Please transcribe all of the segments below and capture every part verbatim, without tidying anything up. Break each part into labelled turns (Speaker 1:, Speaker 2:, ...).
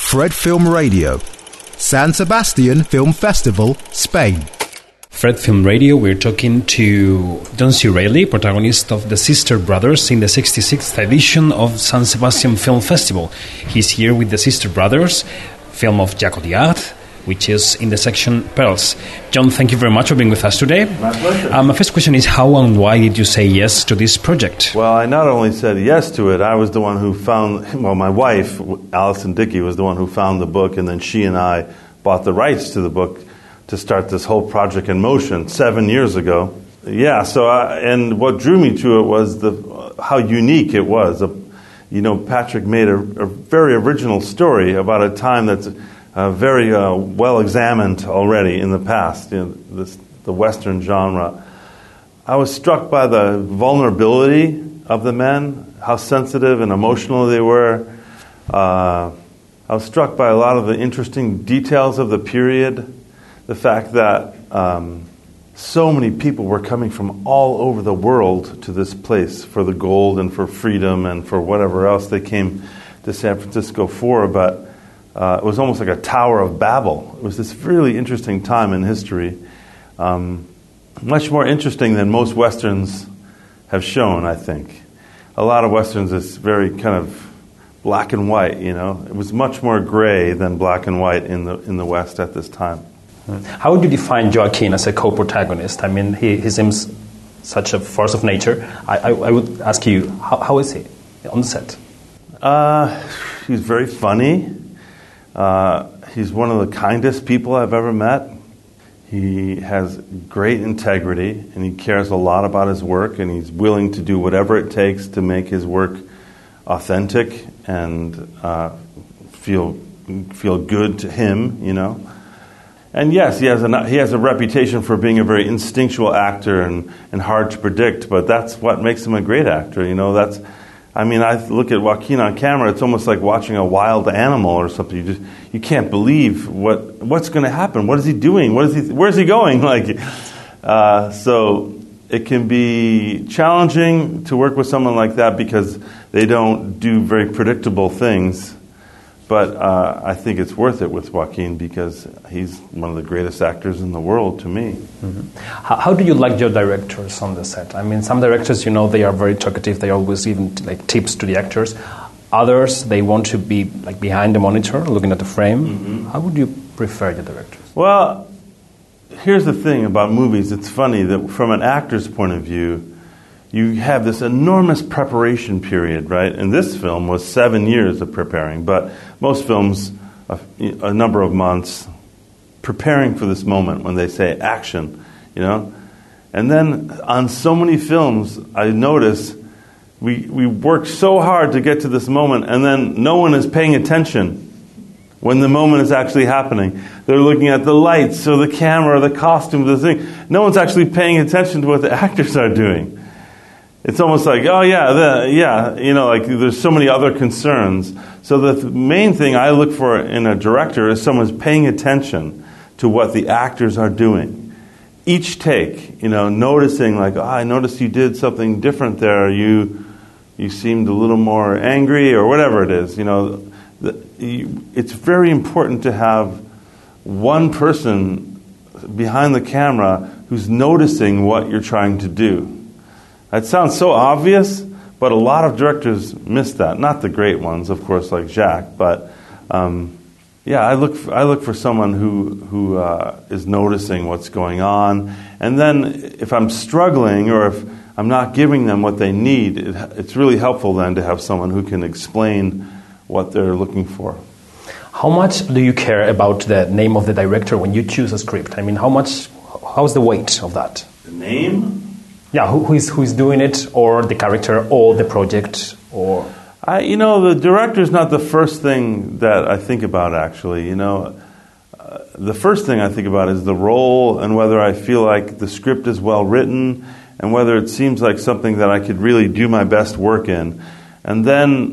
Speaker 1: Fred Film Radio, San Sebastian Film Festival, Spain.
Speaker 2: Fred Film Radio, we're talking to John C. Reilly, protagonist of The Sister Brothers in the sixty-sixth edition of San Sebastian Film Festival. He's here with The Sister Brothers, film of Jacques Audiard, which is in the section Pearls. John, thank you very much for being with us today.
Speaker 3: My pleasure.
Speaker 2: Um, my first question is, how and why did you say yes to this project?
Speaker 3: Well, I not only said yes to it, I was the one who found, well, my wife, Alison Dickey, was the one who found the book, and then she and I bought the rights to the book to start this whole project in motion seven years ago. Yeah, so, I, and what drew me to it was the how unique it was. You know, Patrick made a, a very original story about a time that's Uh, very uh, well examined already in the past, you know, this, the Western genre. I was struck by the vulnerability of the men, how sensitive and emotional they were. Uh, I was struck by a lot of the interesting details of the period, the fact that um, so many people were coming from all over the world to this place for the gold and for freedom and for whatever else they came to San Francisco for, but Uh, it was almost like a Tower of Babel. It was this really interesting time in history, um, much more interesting than most Westerns have shown, I think. A lot of Westerns is very kind of black and white, you know. It was much more gray than black and white in the in the West at this time.
Speaker 2: How would you define Joaquin as a co-protagonist? I mean, he, he seems such a force of nature. I, I, I would ask you, how, how is he on the set?
Speaker 3: Uh, he's very funny. Uh, he's one of the kindest people I've ever met. He has great integrity, and he cares a lot about his work, and he's willing to do whatever it takes to make his work authentic and uh, feel feel good to him, you know. And yes, he has a he has a reputation for being a very instinctual actor and, and hard to predict, but that's what makes him a great actor, you know. That's I mean, I look at Joaquin on camera, it's almost like watching a wild animal or something. You just you can't believe what what's going to happen. What is he doing? What is he where's he going? Like uh, so it can be challenging to work with someone like that because they don't do very predictable things. But uh, I think it's worth it with Joaquin because he's one of the greatest actors in the world to me.
Speaker 2: Mm-hmm. How, how do you like your directors on the set? I mean, some directors, you know, they are very talkative. They always give like tips to the actors. Others, they want to be like behind the monitor, looking at the frame. Mm-hmm. How would you prefer your directors?
Speaker 3: Well, here's the thing about movies. It's funny that from an actor's point of view, you have this enormous preparation period, right? And this film was seven years of preparing, but most films, a, a number of months, preparing for this moment when they say action, you know? And then on so many films, I notice we, we work so hard to get to this moment, and then no one is paying attention when the moment is actually happening. They're looking at the lights or the camera or the costume, the thing. No one's actually paying attention to what the actors are doing. It's almost like, oh yeah, the, yeah, you know, like there's so many other concerns. So the th- main thing I look for in a director is someone's paying attention to what the actors are doing. Each take, you know, noticing like, oh, I noticed you did something different there. You, you seemed a little more angry or whatever it is. You know, the, you, it's very important to have one person behind the camera who's noticing what you're trying to do. That sounds so obvious, but a lot of directors miss that. Not the great ones, of course, like Jacques, but um, yeah, I look for, I look for someone who who uh, is noticing what's going on, and then if I'm struggling or if I'm not giving them what they need, it, it's really helpful then to have someone who can explain what they're looking for.
Speaker 2: How much do you care about the name of the director when you choose a script? I mean, how much? How's the weight of that?
Speaker 3: The name?
Speaker 2: Yeah, who, who is who is doing it, or the character, or the project, or
Speaker 3: I, you know, the director is not the first thing that I think about. Actually, you know, uh, the first thing I think about is the role and whether I feel like the script is well written and whether it seems like something that I could really do my best work in. And then,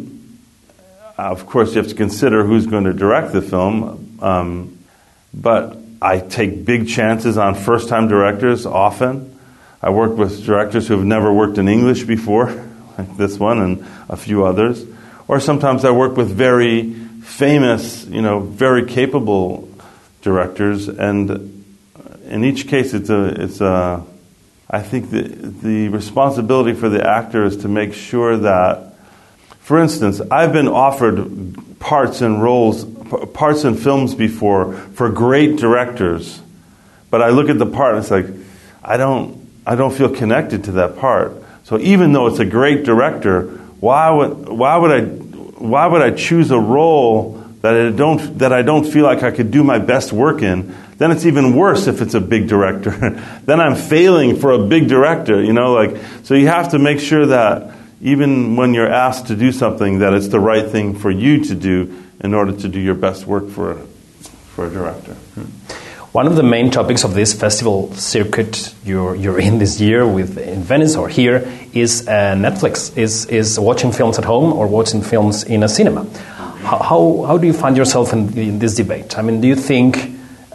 Speaker 3: of course, you have to consider who's going to direct the film. Um, but I take big chances on first-time directors often. I work with directors who have never worked in English before, like this one and a few others. Or sometimes I work with very famous, you know, very capable directors, and in each case, it's a, it's a, I think the the responsibility for the actor is to make sure that, for instance, I've been offered parts and roles, parts in films before for great directors, but I look at the part and it's like, I don't, I don't feel connected to that part. So even though it's a great director, why would, why would I, why would I choose a role that I don't, that I don't feel like I could do my best work in? Then it's even worse if it's a big director. Then I'm failing for a big director, you know, like, so you have to make sure that even when you're asked to do something, that it's the right thing for you to do in order to do your best work for a, for a director.
Speaker 2: One of the main topics of this festival circuit you're you're in this year with in Venice or here is uh, Netflix, is is watching films at home or watching films in a cinema. How how, how do you find yourself in, in this debate? I mean, do you think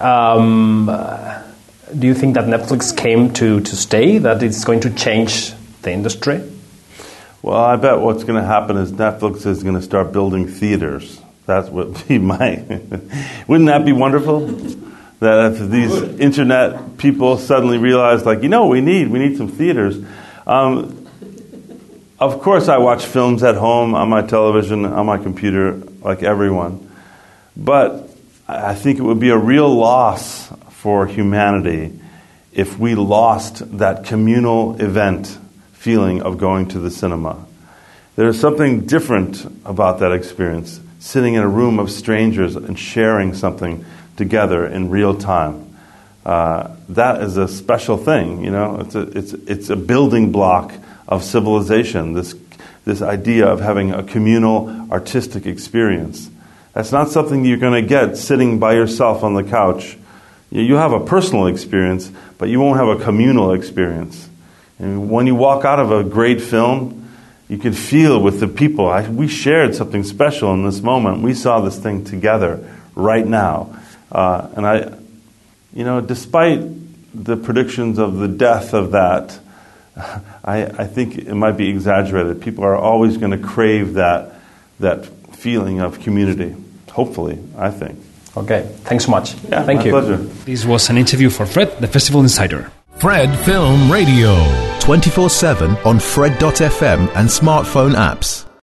Speaker 2: um, uh, do you think that Netflix came to, to stay, that it's going to change the industry?
Speaker 3: Well, I bet what's going to happen is Netflix is going to start building theaters. That's what be my... Wouldn't that be wonderful? That if these internet people suddenly realize, like, you know, we need we need some theaters. Um, of course, I watch films at home, on my television, on my computer, like everyone. But I think it would be a real loss for humanity if we lost that communal event feeling of going to the cinema. There's something different about that experience, sitting in a room of strangers and sharing something together in real time. Uh, that is a special thing, you know. It's a it's it's a building block of civilization. This this idea of having a communal artistic experience. That's not something you're going to get sitting by yourself on the couch. You have a personal experience, but you won't have a communal experience. And when you walk out of a great film, you can feel with the people. I, we shared something special in this moment. We saw this thing together right now. Uh, and I, you know, despite the predictions of the death of that, I, I think it might be exaggerated. People are always going to crave that that feeling of community. Hopefully, I think.
Speaker 2: Okay, thanks so much.
Speaker 3: Yeah,
Speaker 2: Thank
Speaker 3: my
Speaker 2: you.
Speaker 3: pleasure.
Speaker 2: This was an interview for Fred, the Festival Insider.
Speaker 1: Fred Film Radio. twenty-four seven on Fred dot f m and smartphone apps.